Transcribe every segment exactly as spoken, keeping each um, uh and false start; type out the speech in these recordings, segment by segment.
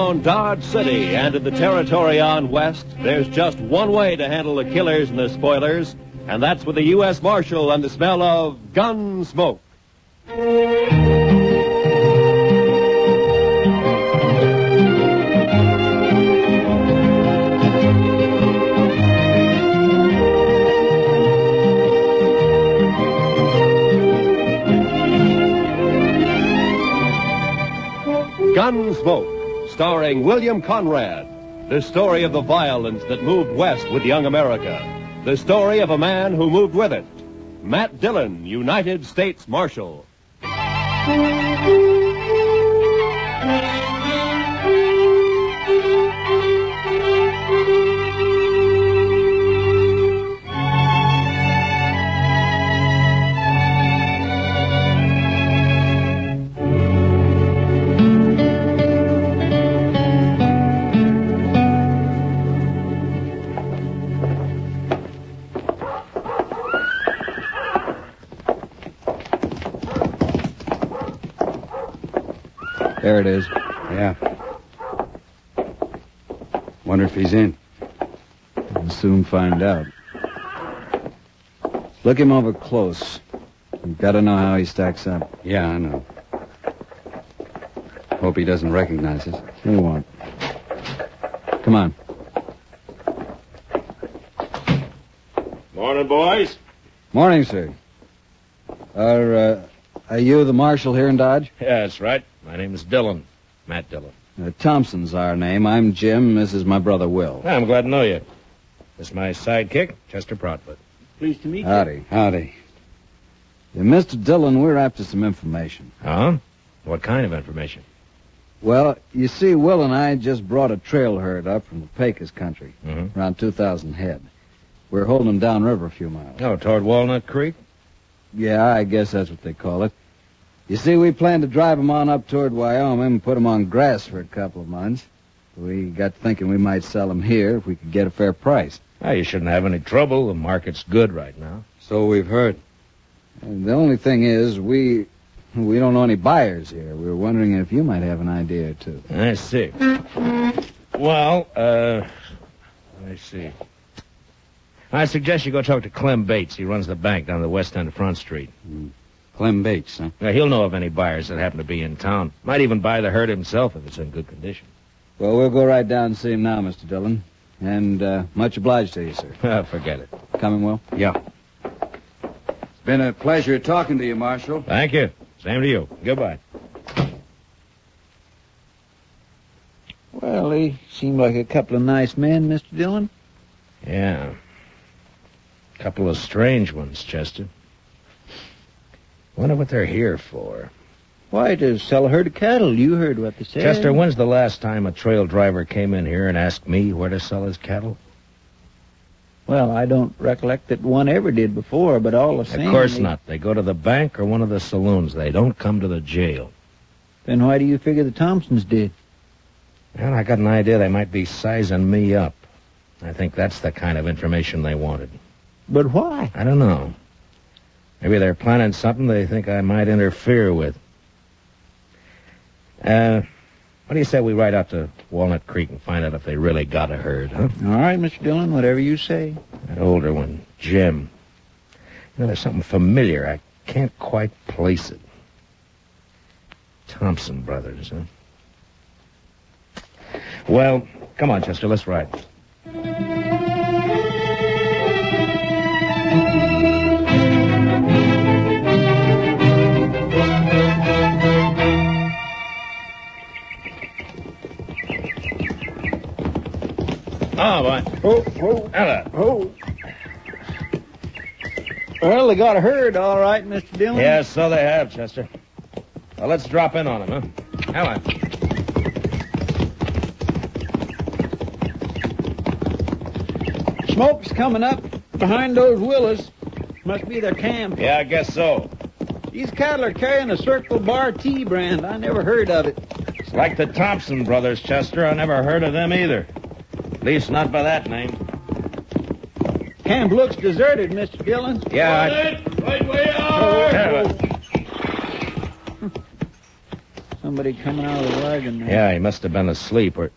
around Dodge City and in the territory on west, there's just one way to handle the killers and the spoilers, and that's with the U S Marshal and the smell of gun smoke. Gunsmoke, starring William Conrad. The story of the violence that moved west with young America. The story of a man who moved with it. Matt Dillon, United States Marshal. There it is. Yeah. Wonder if he's in. We'll soon find out. Look him over close. You've got to know how he stacks up. Yeah, I know. Hope he doesn't recognize us. He won't. Come on. Morning, boys. Morning, sir. Are, uh, are you the marshal here in Dodge? Yeah, that's right. My name is Dillon. Matt Dillon. Uh, Thompson's our name. I'm Jim. This is my brother, Will. I'm glad to know you. This is my sidekick, Chester Proudfoot. Pleased to meet you. Howdy. Howdy. Yeah, Mister Dillon, we're after some information. Huh? What kind of information? Well, you see, Will and I just brought a trail herd up from the Pecos country, Mm-hmm. around two thousand head. We're holding them downriver a few miles. Oh, toward Walnut Creek? Yeah, I guess that's what they call it. You see, we plan to drive them on up toward Wyoming and put them on grass for a couple of months. We got thinking we might sell them here if we could get a fair price. Well, you shouldn't have any trouble. The market's good right now. So we've heard. And the only thing is, we we don't know any buyers here. We were wondering if you might have an idea or two. I see. Well, uh, I see. I suggest you go talk to Clem Bates. He runs the bank down the west end of Front Street. Mm. Clem Bates, huh? Now, he'll know of any buyers that happen to be in town. Might even buy the herd himself if it's in good condition. Well, we'll go right down and see him now, Mister Dillon. And uh, much obliged to you, sir. Ah, forget it. Coming, Will? Yeah. It's been a pleasure talking to you, Marshal. Thank you. Same to you. Goodbye. Well, they seem like a couple of nice men, Mister Dillon. Yeah. Couple of strange ones, Chester. Wonder what they're here for. Why, to sell a herd of cattle. You heard what they said. Chester, when's the last time a trail driver came in here and asked me where to sell his cattle? Well, I don't recollect that one ever did before, but all the same... Of course they... not. They go to the bank or one of the saloons. They don't come to the jail. Then why do you figure the Thompsons did? Well, I got an idea they might be sizing me up. I think that's the kind of information they wanted. But why? I don't know. Maybe they're planning something they think I might interfere with. Uh, what do you say we ride out to Walnut Creek and find out if they really got a herd, huh? All right, Mister Dillon, whatever you say. That older one, Jim. You know, there's something familiar. I can't quite place it. Thompson brothers, huh? Well, come on, Chester, let's ride. Oh, boy. Oh, oh, Hello. oh. Well, they got a herd, all right, Mister Dillon. Yes, so they have, Chester. Well, let's drop in on them, huh? Hello. Smoke's coming up behind those willows. Must be their camp. Yeah, I guess so. These cattle are carrying a Circle Bar Tea brand. I never heard of it. It's like the Thompson brothers, Chester. I never heard of them either. At least not by that name. Camp looks deserted, Mister Dillon. Yeah, I... Right way out! Some somebody coming out of the wagon there. Yeah, he must have been asleep or...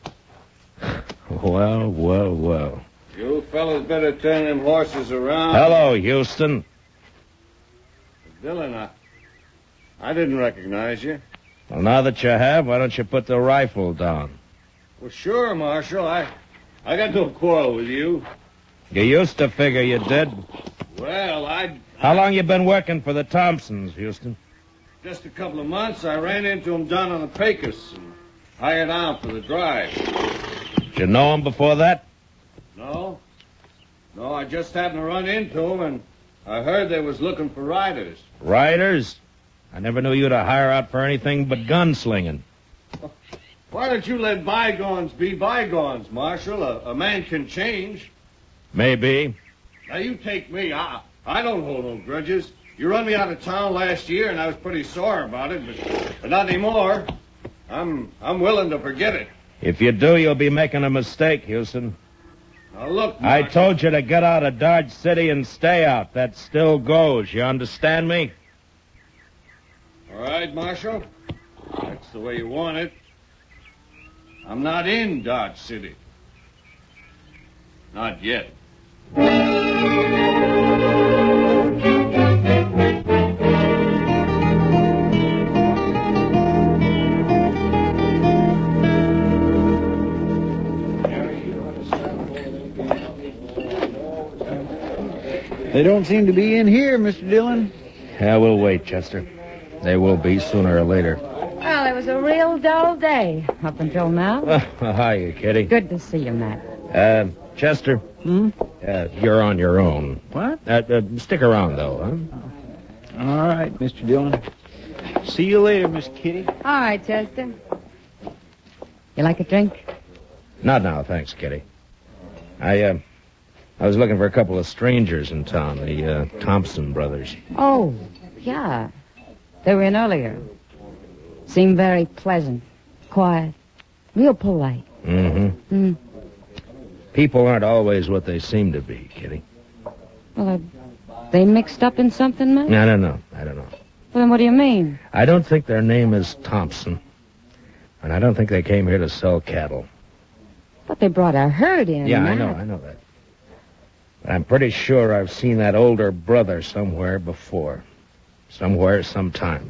Well, well, well. You fellas better turn them horses around. Hello, Houston. Dillon, I, I didn't recognize you. Well, now that you have, why don't you put the rifle down? Well, sure, Marshal. I, I got no quarrel with you. You used to figure you did. Well, I... How long you been working for the Thompsons, Houston? Just a couple of months. I ran into them down on the Pecos and hired out for the drive. Did you know him before that? No. No, I just happened to run into them, and I heard they was looking for riders. Riders? I never knew you to hire out for anything but gunslinging. Why don't you let bygones be bygones, Marshal? A, a man can change. Maybe. Now, you take me. I, I don't hold no grudges. You run me out of town last year, and I was pretty sore about it, but, but not anymore. I'm I'm willing to forget it. If you do, you'll be making a mistake, Houston. Now, look, I Marshal. told you to get out of Dodge City and stay out. That still goes. You understand me? All right, Marshal. That's the way you want it. I'm not in Dodge City. Not yet. They don't seem to be in here, Mister Dillon. Yeah, we'll wait, Chester. They will be sooner or later. Well, it was a real dull day up until now. Uh, hiya, Kitty. Good to see you, Matt. Uh, Chester, Hmm? uh, you're on your own. What? Uh, uh, stick around, though, huh? All right, Mister Dillon. See you later, Miss Kitty. All right, Chester. You like a drink? Not now, thanks, Kitty. I, uh, I was looking for a couple of strangers in town, the, uh, Thompson brothers. Oh, yeah. They were in earlier. Seemed very pleasant, quiet, real polite. Mm-hmm. Mm. People aren't always what they seem to be, Kitty. Well, are they mixed up in something, Matt? I don't know. I don't know. Well, then what do you mean? I don't think their name is Thompson. And I don't think they came here to sell cattle. But they brought a herd in. Yeah, I Matt. know, I know that. But I'm pretty sure I've seen that older brother somewhere before. Somewhere, sometime.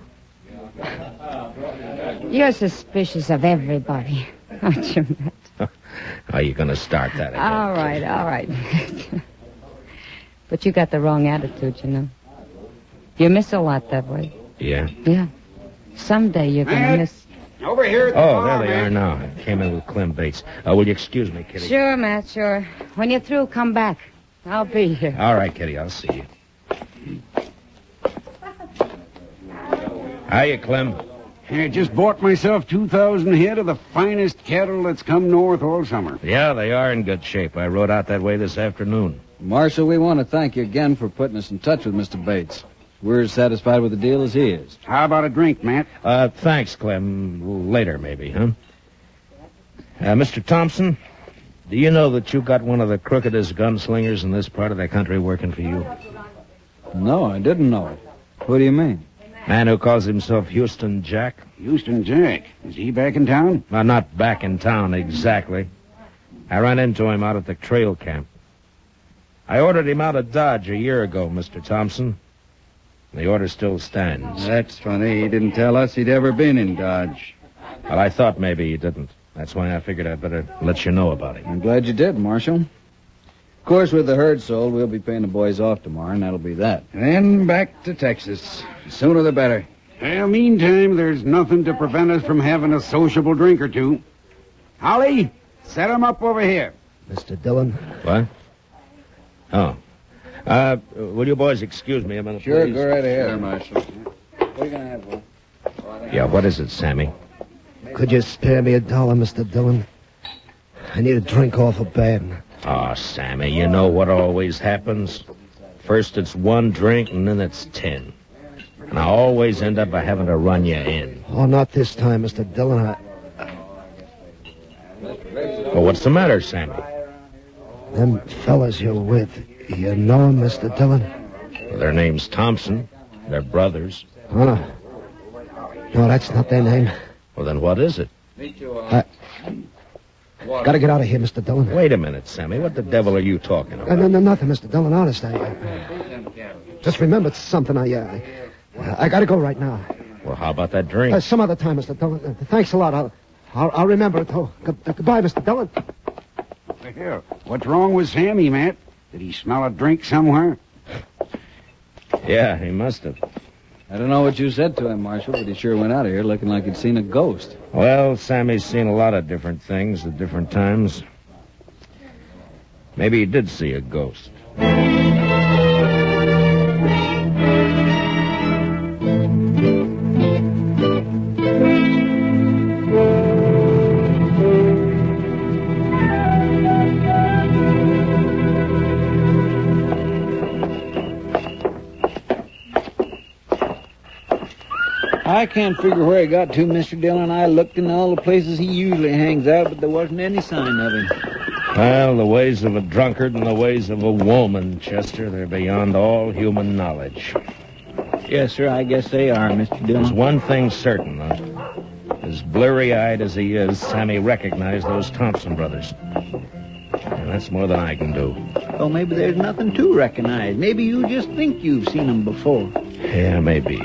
You're suspicious of everybody, aren't you, Matt? Are you going to start that again? All right, all right. But you got the wrong attitude, you know. You miss a lot that way. Yeah? Yeah. Someday you're going to Matt? miss... Over here at the Oh, bar, there they man. are now. I came in with Clem Bates. Uh, will you excuse me, Kitty? Sure, Matt, sure. When you're through, come back. I'll be here. All right, Kitty, I'll see you. Hiya, Clem. I just bought myself two thousand head of the finest cattle that's come north all summer. Yeah, they are in good shape. I rode out that way this afternoon. Marshal, we want to thank you again for putting us in touch with Mister Bates. We're as satisfied with the deal as he is. How about a drink, Matt? Uh, thanks, Clem. Later, maybe, huh? Uh, Mister Thompson, do you know that you got one of the crookedest gunslingers in this part of the country working for you? No, I didn't know it. What do you mean? Man who calls himself Houston Jack? Houston Jack. Is he back in town? Well, not back in town, exactly. I ran into him out at the trail camp. I ordered him out of Dodge a year ago, Mister Thompson. The order still stands. That's funny. He didn't tell us he'd ever been in Dodge. Well, I thought maybe he didn't. That's why I figured I'd better let you know about it. I'm glad you did, Marshal. Of course, with the herd sold, we'll be paying the boys off tomorrow, and that'll be that. Then back to Texas. The sooner the better. Well, meantime, there's nothing to prevent us from having a sociable drink or two. Holly, set 'em up over here. Mister Dillon? What? Oh. Uh, will you boys excuse me a minute, Sure, please? go right ahead. Sure, Marshal. What are you going to have, Will? Yeah, what is it, Sammy? Could you spare me a dollar, Mister Dillon? I need a drink awful bad. Oh, Sammy, you know what always happens? First it's one drink, and then it's ten. And I always end up by having to run you in. Oh, not this time, Mister Dillon. I... Well, what's the matter, Sammy? Them fellas you're with, you know 'em, Mister Dillon? Well, their name's Thompson. They're brothers. Huh? No, that's not their name. Well, then what is it? I... Gotta get out of here, Mister Dillon. Wait a minute, Sammy. What the devil are you talking about? No, no, no, nothing, Mister Dillon. Honest, I... Uh, just remembered something. I, uh, I, I gotta go right now. Well, how about that drink? Uh, some other time, Mister Dillon. Uh, thanks a lot. I'll, I'll, I'll remember it. Oh, good, uh, goodbye, Mister Dillon. Here, what's wrong with Sammy, Matt? Did he smell a drink somewhere? Yeah, he must have. I don't know what you said to him, Marshal, but he sure went out of here looking like he'd seen a ghost. Well, Sammy's seen a lot of different things at different times. Maybe he did see a ghost. I can't figure where he got to, Mister Dillon. I looked in all the places he usually hangs out, but there wasn't any sign of him. Well, the ways of a drunkard and the ways of a woman, Chester, they're beyond all human knowledge. Yes, sir, I guess they are, Mister There's Dillon. one thing certain, though. As blurry-eyed as he is, Sammy recognized those Thompson brothers. And that's more than I can do. Oh, maybe there's nothing to recognize. Maybe you just think you've seen them before. Yeah, maybe.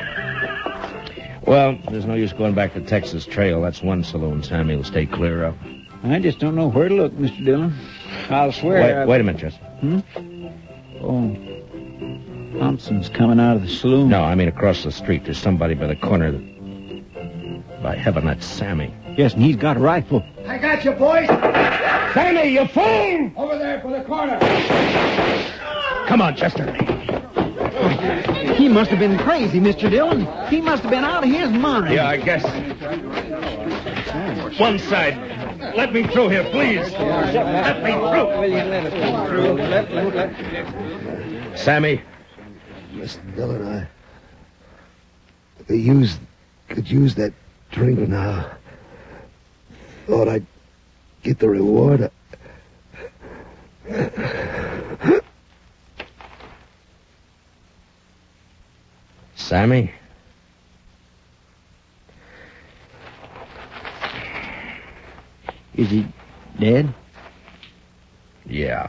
Well, there's no use going back to Texas Trail. That's one saloon Sammy will stay clear of. I just don't know where to look, Mister Dillon. I'll swear... Wait, I've- wait a minute, Chester. Hmm? Oh, Thompson's coming out of the saloon. No, I mean across the street. There's somebody by the corner that... By heaven, that's Sammy. Yes, and he's got a rifle. I got you, boys. Sammy, you fool! Over there for the corner. Come on, Chester. He must have been crazy, Mister Dillon. He must have been out of his mind. Yeah, I guess. One side. Let me through here, please. Let me through. Will you let us come through? Let, let, let. Sammy, Mister Dillon, I... Could use... Could use that drink now. Thought I'd get the reward. Sammy? Is he dead? Yeah.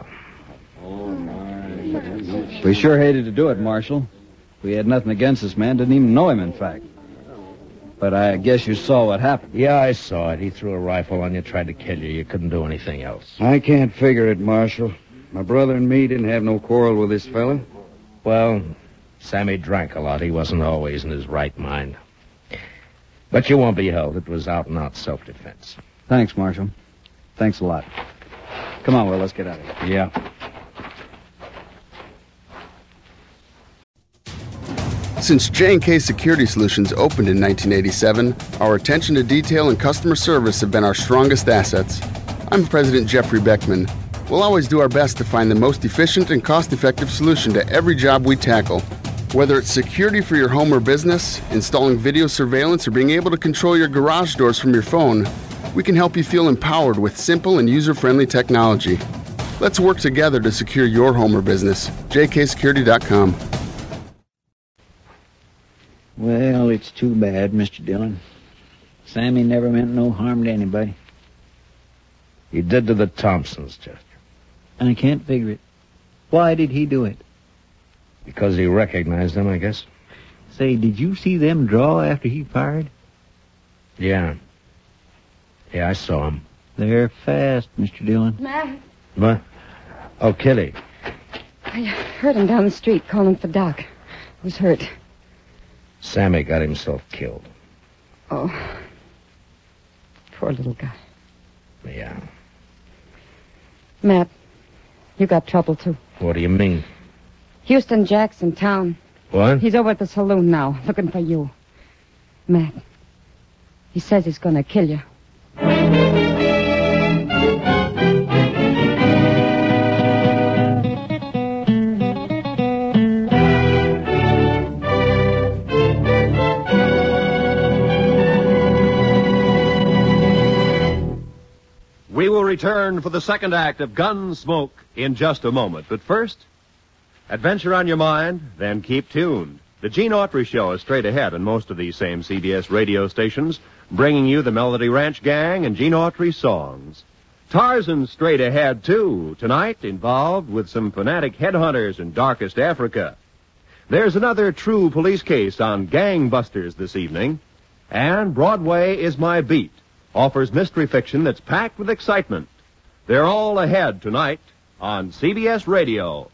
We sure hated to do it, Marshal. We had nothing against this man, didn't even know him, in fact. But I guess you saw what happened. Yeah, I saw it. He threw a rifle on you, tried to kill you. You couldn't do anything else. I can't figure it, Marshal. My brother and me didn't have no quarrel with this fella. Well, Sammy drank a lot. He wasn't always in his right mind. But you won't be held. It was out-and-out self-defense. Thanks, Marshal. Thanks a lot. Come on, Will, let's get out of here. Yeah. Since J and K Security Solutions opened in nineteen eighty-seven, our attention to detail and customer service have been our strongest assets. I'm President Jeffrey Beckman. We'll always do our best to find the most efficient and cost-effective solution to every job we tackle. Whether it's security for your home or business, installing video surveillance, or being able to control your garage doors from your phone, we can help you feel empowered with simple and user-friendly technology. Let's work together to secure your home or business. J K security dot com. Well, it's too bad, Mister Dillon. Sammy never meant no harm to anybody. He did to the Thompsons, Chester. I can't figure it. Why did he do it? Because he recognized them, I guess. Say, did you see them draw after he fired? Yeah. Yeah, I saw him. They're fast, Mister Dillon. Matt, What? Oh, Kitty. I heard him down the street calling for Doc. Who's hurt? Sammy got himself killed. Oh, poor little guy. Yeah. Matt, you got trouble, too. What do you mean? Houston Jack's in town. What? He's over at the saloon now, looking for you. Matt, he says he's going to kill you. We will return for the second act of Gunsmoke in just a moment. But first, adventure on your mind, then keep tuned The Gene Autry Show is straight ahead on most of these same C B S radio stations, bringing you the Melody Ranch Gang and Gene Autry songs. Tarzan's straight ahead, too, tonight, involved with some fanatic headhunters in darkest Africa. There's another true police case on gangbusters this evening. And Broadway is My Beat offers mystery fiction that's packed with excitement. They're all ahead tonight on C B S Radio.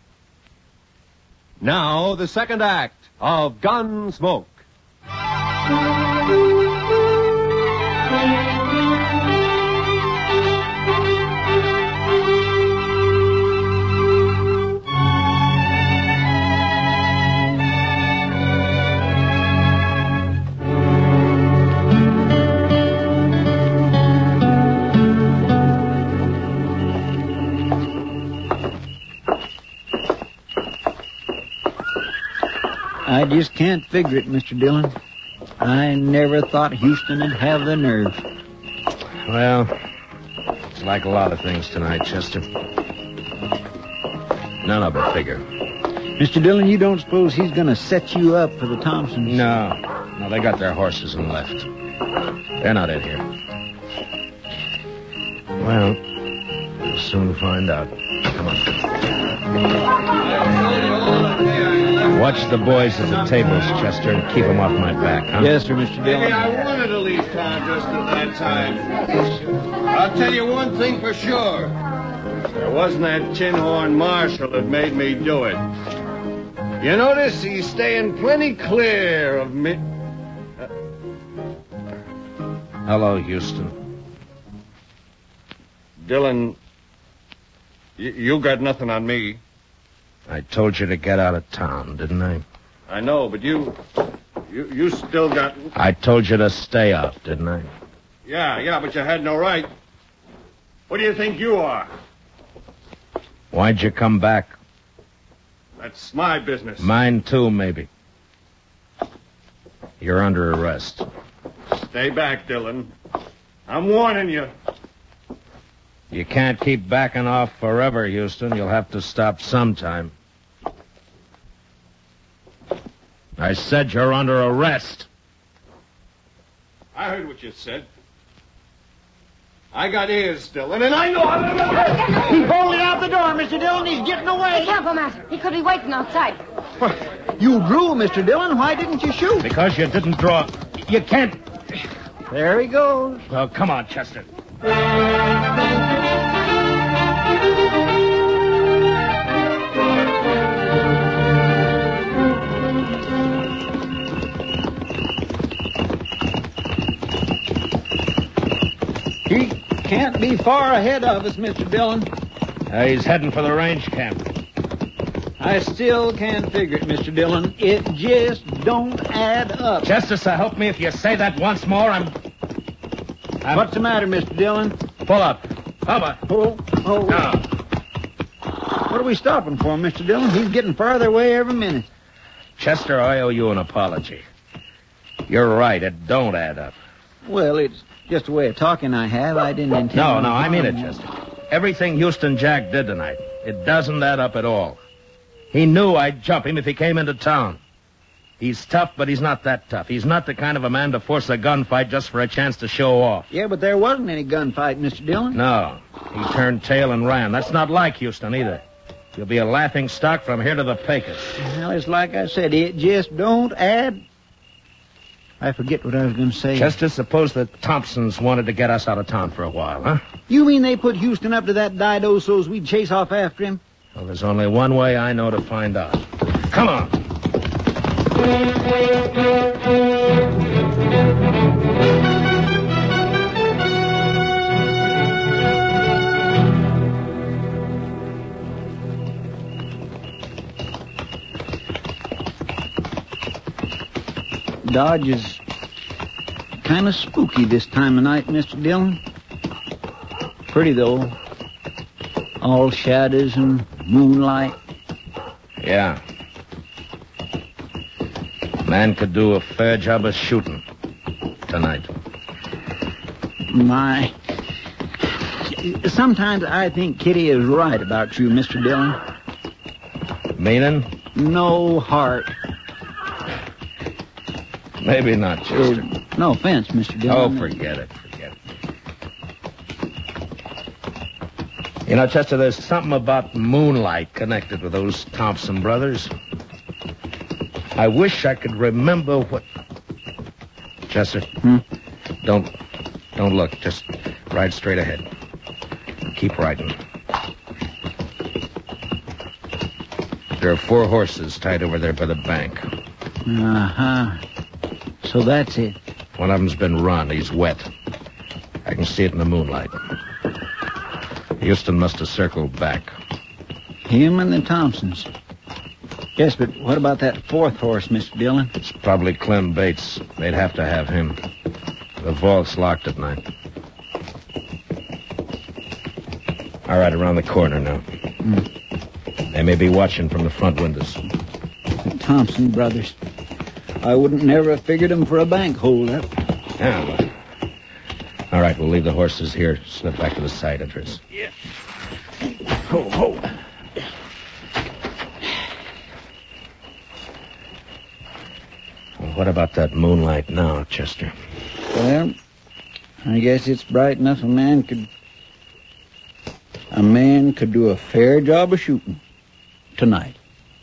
Now, the second act of Gunsmoke. I just can't figure it, Mister Dillon. I never thought Houston'd have the nerve. Well, it's like a lot of things tonight, Chester. None of it figure. Mister Dillon, you don't suppose he's going to set you up for the Thompsons? No. No, they got their horses and left. They're not in here. Well, we'll soon find out. Come on. Watch the boys at the tables, Chester, and keep them off my back, huh? Yes, sir, Mister Dillon. Maybe I wanted to leave town just at that time. I'll tell you one thing for sure. There wasn't that tin horn marshal that made me do it. You notice he's staying plenty clear of me. Uh... Hello, Houston. Dillon, y- you got nothing on me. I told you to get out of town, didn't I? I know, but you, you, you still got... I told you to stay out, didn't I? Yeah, yeah, but you had no right. What do you think you are? Why'd you come back? That's my business. Mine too, maybe. You're under arrest. Stay back, Dillon. I'm warning you. You can't keep backing off forever, Houston. You'll have to stop sometime. I said you're under arrest. I heard what you said. I got ears, Dillon, and I know how to... He's bolted out the door, Mister Dillon. He's getting away. Be careful, Master. He could be waiting outside. You drew, Mister Dillon. Why didn't you shoot? Because you didn't draw. You can't... There he goes. Well, come on, Chester. He can't be far ahead of us, Mister Dillon. Uh, he's heading for the range camp. I still can't figure it, Mister Dillon. It just don't add up. Chester, so help me if you say that once more, I'm... I'm... What's the matter, Mister Dillon? Pull up. Over. Oh, oh. Now. What are we stopping for, Mister Dillon? He's getting farther away every minute. Chester, I owe you an apology. You're right, it don't add up. Well, it's just a way of talking I have. I didn't intend... No, no, I mean it, Chester. Everything Houston Jack did tonight, it doesn't add up at all. He knew I'd jump him if he came into town. He's tough, but he's not that tough. He's not the kind of a man to force a gunfight just for a chance to show off. Yeah, but there wasn't any gunfight, Mister Dillon. No. He turned tail and ran. That's not like Houston either. You'll be a laughing stock from here to the Pecos. Well, it's like I said, it just don't add... I forget what I was going to say. Chester, suppose the Thompsons wanted to get us out of town for a while, huh? You mean they put Houston up to that Dido so's we'd chase off after him? Well, there's only one way I know to find out. Come on. Dodge is kind of spooky this time of night, Mister Dillon. Pretty, though. All shadows and moonlight. Yeah. Man could do a fair job of shooting tonight. My. Sometimes I think Kitty is right about you, Mister Dillon. Meaning? No heart. Maybe not, Chester. Uh, no offense, Mister Oh, Dillon. forget it, forget it. You know, Chester, there's something about moonlight connected with those Thompson brothers. I wish I could remember what... Chester, Hmm? don't, don't look. Just ride straight ahead. Keep riding. There are four horses tied over there by the bank. Uh-huh. So that's it. One of them's been run. He's wet. I can see it in the moonlight. Houston must have circled back. Him and the Thompsons. Yes, but what about that fourth horse, Mister Dillon? It's probably Clem Bates. They'd have to have him. The vault's locked at night. All right, around the corner now. Hmm. They may be watching from the front windows. The Thompson brothers. I wouldn't never have figured them for a bank holdup. Yeah, well. All right, we'll leave the horses here. Slip back to the side entrance. Yeah. Ho, ho. Well, what about that moonlight now, Chester? Well, I guess it's bright enough a man could... A man could do a fair job of shooting. Tonight.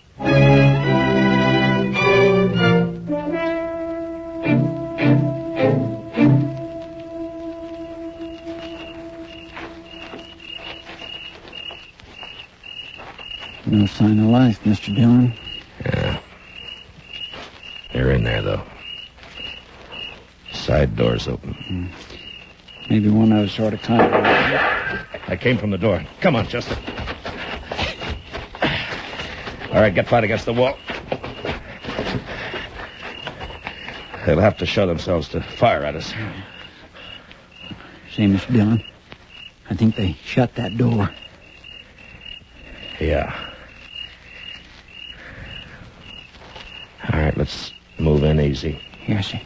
No sign of life, Mister Dillon. Yeah. They're in there, though. Side door's open. Hmm. Maybe one of us sort of kind of... I came from the door. Come on, Chester. All right, get flat against the wall. They'll have to show themselves to fire at us. See, Mister Dillon, I think they shut that door. Yeah. All right, let's move in easy. Yes, sir.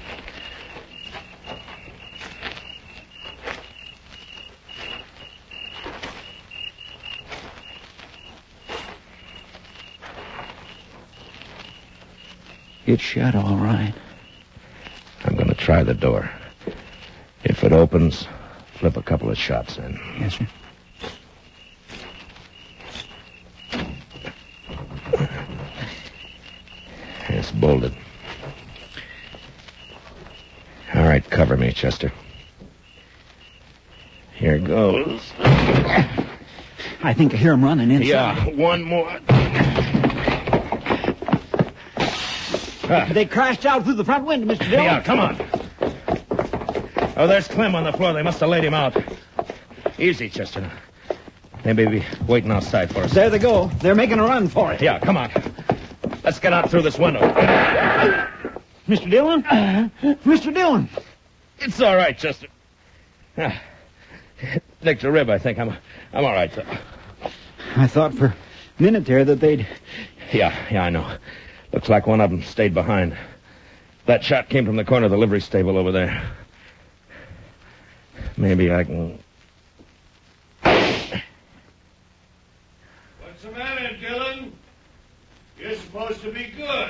It's shut all right. I'm going to try the door. If it opens, flip a couple of shots in. Yes, sir. It's bolted. All right, cover me, Chester. Here goes. I think I hear him running inside. Yeah, one more. They crashed out through the front window, Mister Dillon. Yeah, come on. Oh, there's Clem on the floor. They must have laid him out. Easy, Chester. They may be waiting outside for us. There they go. They're making a run for it. Yeah, come on. Let's get out through this window. Mister Dillon? Uh, Mister Dillon. It's all right, Chester. Ah, nicked a rib, I think. I'm, I'm all right, though. I thought for a minute there that they'd... Yeah, yeah, I know. Looks like one of them stayed behind. That shot came from the corner of the livery stable over there. Maybe I can... What's the matter, Dillon? You're supposed to be good.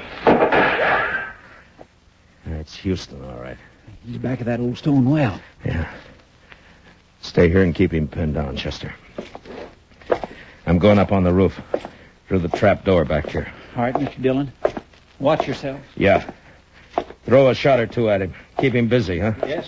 It's Houston, all right. He's back of that old stone well. Yeah. Stay here and keep him pinned down, Chester. I'm going up on the roof through the trap door back here. All right, Mister Dillon. Watch yourself. Yeah. Throw a shot or two at him. Keep him busy, huh? Yes.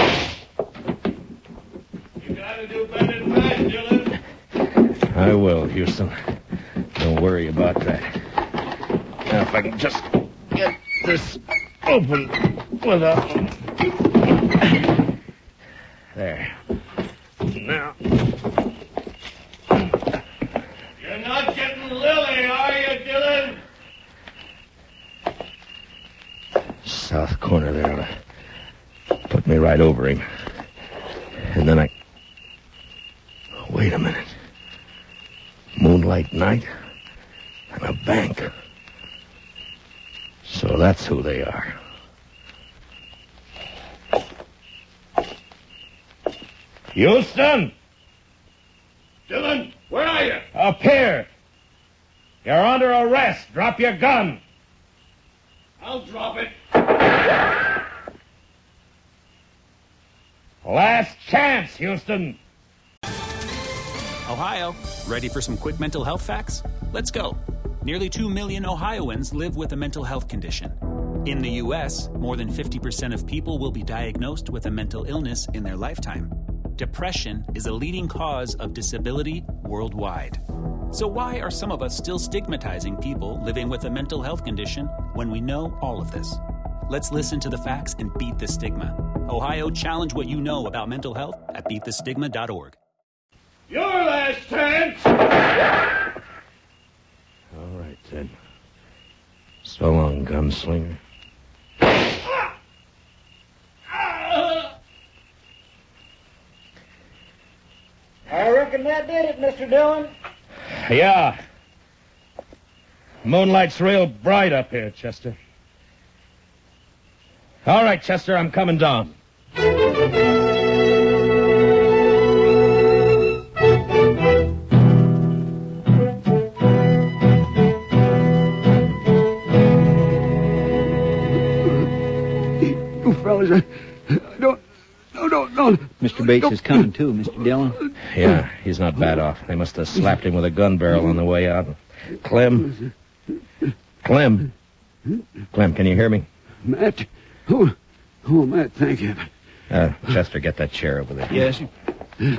You gotta do better than that, Dillon. I will, Houston. Don't worry about that. Now, if I can just get this open without... There. Now... You're not getting Lily, are you, Dillon? South corner there. Put me right over him. And then I... Wait a minute. Moonlight night and a bank. So that's who they are. Houston! Dillon, where are you? Up here! You're under arrest. Drop your gun. I'll drop it. Last chance, Houston. Ohio, ready for some quick mental health facts? Let's go. Nearly two million Ohioans live with a mental health condition. In the U S, more than fifty percent of people will be diagnosed with a mental illness in their lifetime. Depression is a leading cause of disability worldwide. So why are some of us still stigmatizing people living with a mental health condition when we know all of this? Let's listen to the facts and beat the stigma. Ohio, challenge what you know about mental health at beat the stigma dot org. Your last chance! All right, then. So long, gunslinger. I reckon that did it, Mister Dillon. Yeah. Moonlight's real bright up here, Chester. All right, Chester, I'm coming down. You fellas, I, I don't... No, no, no. Mister Bates is coming, too, Mister Dillon. Yeah, he's not bad off. They must have slapped him with a gun barrel on the way out. Clem? Clem? Clem, can you hear me? Matt? Oh, oh, Matt, thank you. Uh, Chester, get that chair over there. Yes. Here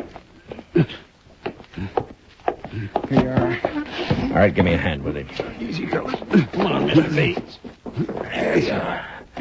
you are. All right, give me a hand with it. Easy, fellas. Come on, Mister Bates. There you are.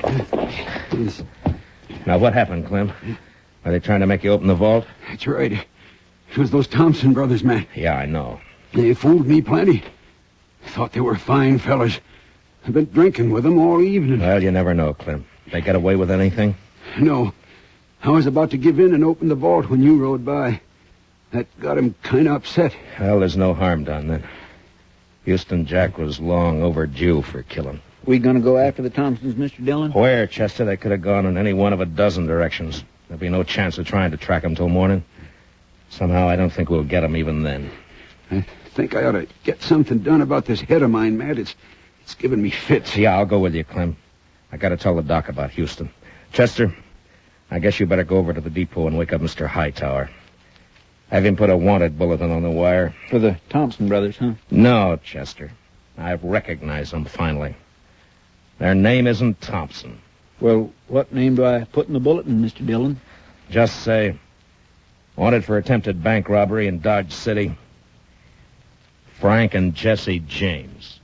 Now, what happened, Clem? Are they trying to make you open the vault? That's right. It was those Thompson brothers, Matt. Yeah, I know. They fooled me plenty. Thought they were fine fellas. I've been drinking with them all evening. Well, you never know, Clem. They get away with anything? No. I was about to give in and open the vault when you rode by. That got him kind of upset. Well, there's no harm done then. Houston Jack was long overdue for killing. We gonna go after the Thompsons, Mister Dillon? Where, Chester? They could have gone in any one of a dozen directions. There'd be no chance of trying to track them till morning. Somehow, I don't think we'll get them even then. I think I ought to get something done about this head of mine, Matt. It's, it's giving me fits. Yeah, I'll go with you, Clem. I gotta tell the doc about Houston. Chester, I guess you better go over to the depot and wake up Mister Hightower. Have him put a wanted bulletin on the wire. For the Thompson brothers, huh? No, Chester. I've recognized them finally. Their name isn't Thompson. Well, what name do I put in the bulletin, Mister Dillon? Just say, wanted for attempted bank robbery in Dodge City, Frank and Jesse James.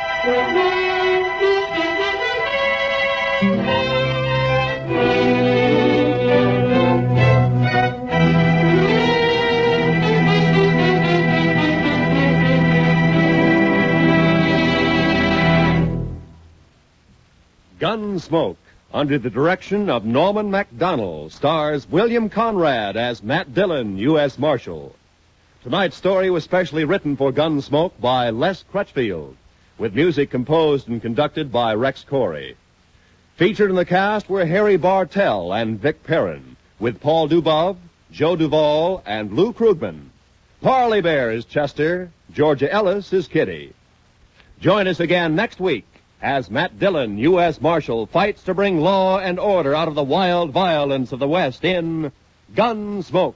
Gunsmoke, under the direction of Norman Macdonnell, stars William Conrad as Matt Dillon, U S Marshal. Tonight's story was specially written for Gunsmoke by Les Crutchfield, with music composed and conducted by Rex Corey. Featured in the cast were Harry Bartell and Vic Perrin, with Paul Dubov, Joe Duvall, and Lou Krugman. Parley Bear is Chester, Georgia Ellis is Kitty. Join us again next week as Matt Dillon, U S Marshal, fights to bring law and order out of the wild violence of the West in Gunsmoke.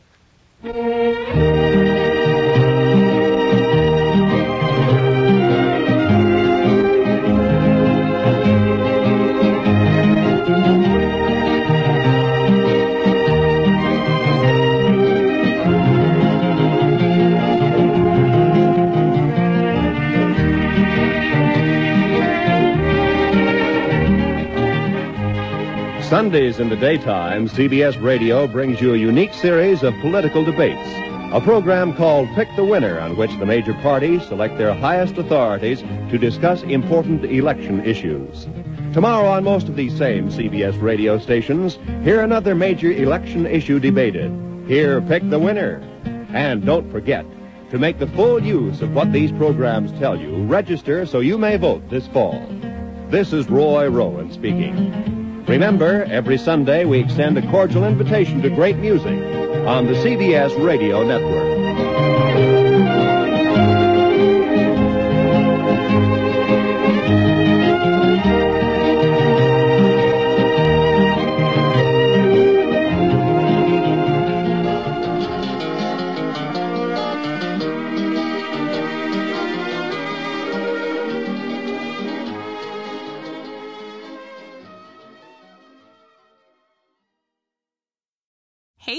Sundays in the daytime, C B S Radio brings you a unique series of political debates. A program called Pick the Winner, on which the major parties select their highest authorities to discuss important election issues. Tomorrow on most of these same C B S radio stations, hear another major election issue debated. Hear Pick the Winner. And don't forget, to make the full use of what these programs tell you, register so you may vote this fall. This is Roy Rowan speaking. Remember, every Sunday we extend a cordial invitation to great music on the C B S Radio Network.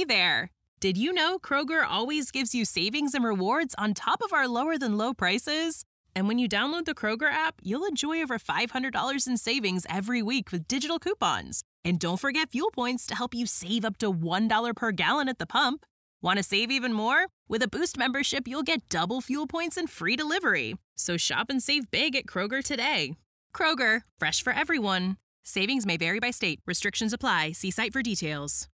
Hey there! Did you know Kroger always gives you savings and rewards on top of our lower-than-low prices? And when you download the Kroger app, you'll enjoy over five hundred dollars in savings every week with digital coupons. And don't forget fuel points to help you save up to one dollar per gallon at the pump. Want to save even more? With a Boost membership, you'll get double fuel points and free delivery. So shop and save big at Kroger today. Kroger, fresh for everyone. Savings may vary by state. Restrictions apply. See site for details.